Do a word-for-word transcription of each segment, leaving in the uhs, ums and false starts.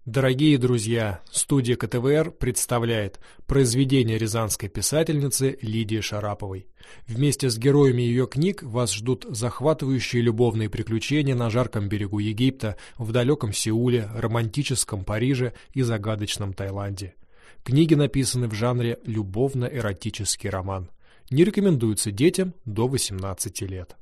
Дорогие друзья, студия ка тэ вэ эр представляет произведение рязанской писательницы Лидии Шараповой. Вместе с героями ее книг вас ждут захватывающие любовные приключения на жарком берегу Египта, в далеком Сеуле, романтическом Париже и загадочном Таиланде. Книги написаны в жанре любовно-эротический роман. Не рекомендуются детям до восемнадцати лет.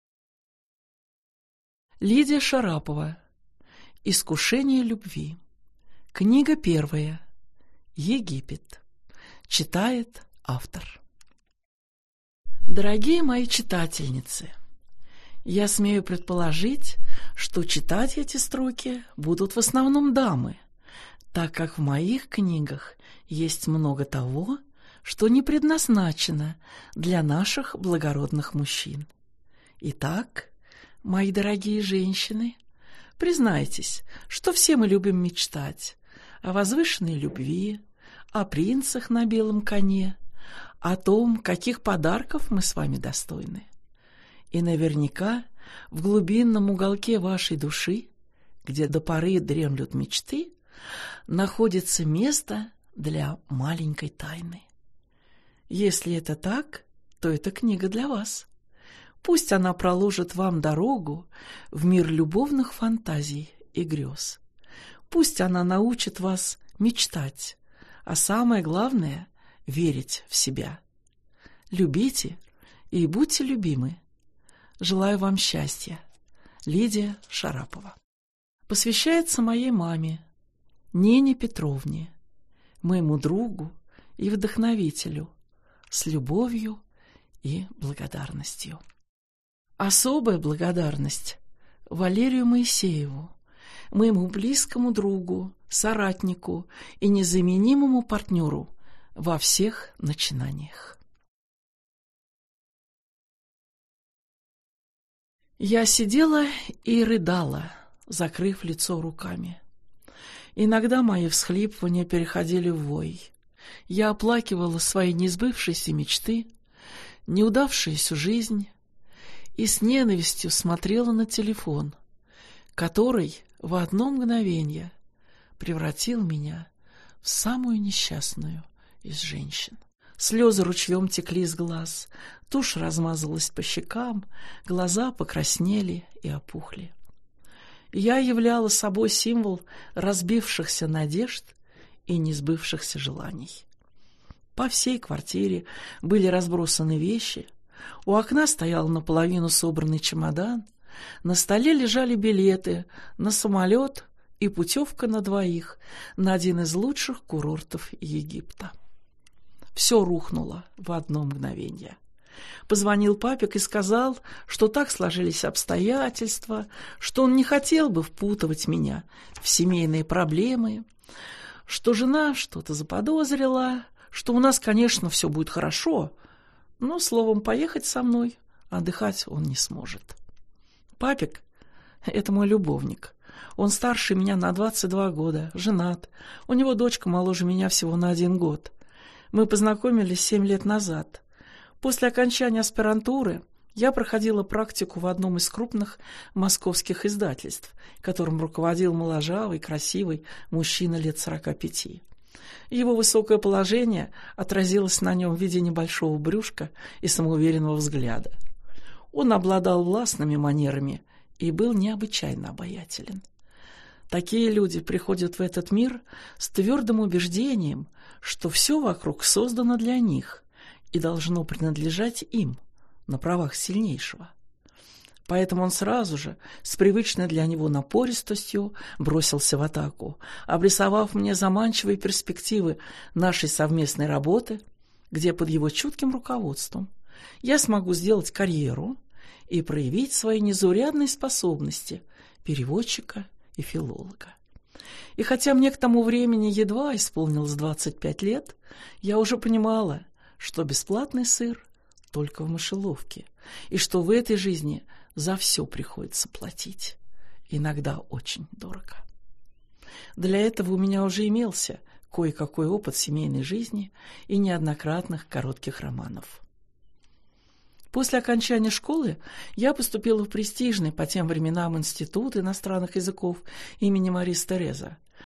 Лидия Шарапова. Искушение любви. Книга первая. Египет. Читает автор. Дорогие мои читательницы, я смею предположить, что читать эти строки будут в основном дамы, так как в моих книгах есть много того, что не предназначено для наших благородных мужчин. Итак, мои дорогие женщины, признайтесь, что все мы любим мечтать о возвышенной любви, о принцах на белом коне, о том, каких подарков мы с вами достойны. И наверняка в глубинном уголке вашей души, где до поры дремлют мечты, находится место для маленькой тайны. Если это так, то эта книга для вас. Пусть она проложит вам дорогу в мир любовных фантазий и грез. Пусть она научит вас мечтать, а самое главное — верить в себя. Любите и будьте любимы. Желаю вам счастья. Лидия Шарапова. Посвящается моей маме, Нине Петровне, моему другу и вдохновителю, с любовью и благодарностью. Особая благодарность Валерию Моисееву, моему близкому другу, соратнику и незаменимому партнеру во всех начинаниях. Я сидела и рыдала, закрыв лицо руками. Иногда мои всхлипывания переходили в вой. Я оплакивала свои несбывшиеся мечты, неудавшуюся жизнь, и с ненавистью смотрела на телефон, который в одно мгновение превратил меня в самую несчастную из женщин. Слезы ручьем текли из глаз, тушь размазалась по щекам, глаза покраснели и опухли. Я являла собой символ разбившихся надежд и несбывшихся желаний. По всей квартире были разбросаны вещи, у окна стоял наполовину собранный чемодан, на столе лежали билеты на самолет и путевка на двоих на один из лучших курортов Египта. Все рухнуло в одно мгновение. Позвонил папик и сказал, что так сложились обстоятельства, что он не хотел бы впутывать меня в семейные проблемы, что жена что-то заподозрила, что у нас, конечно, все будет хорошо, но, словом, поехать со мной отдыхать он не сможет. Папик — это мой любовник. Он старше меня на двадцать два года, женат. У него дочка моложе меня всего на один год. Мы познакомились семь лет назад. После окончания аспирантуры я проходила практику в одном из крупных московских издательств, которым руководил моложавый, красивый мужчина лет сорока пяти. Его высокое положение отразилось на нем в виде небольшого брюшка и самоуверенного взгляда. Он обладал властными манерами и был необычайно обаятелен. Такие люди приходят в этот мир с твердым убеждением, что все вокруг создано для них и должно принадлежать им на правах сильнейшего. Поэтому он сразу же, с привычной для него напористостью, бросился в атаку, обрисовав мне заманчивые перспективы нашей совместной работы, где под его чутким руководством я смогу сделать карьеру и проявить свои незаурядные способности переводчика и филолога. И хотя мне к тому времени едва исполнилось двадцать пять лет, я уже понимала, что бесплатный сыр только в мышеловке, и что в этой жизни за все приходится платить, иногда очень дорого. Для этого у меня уже имелся кое-какой опыт семейной жизни и неоднократных коротких романов. После окончания школы я поступила в престижный по тем временам Институт иностранных языков имени Марис Тереза,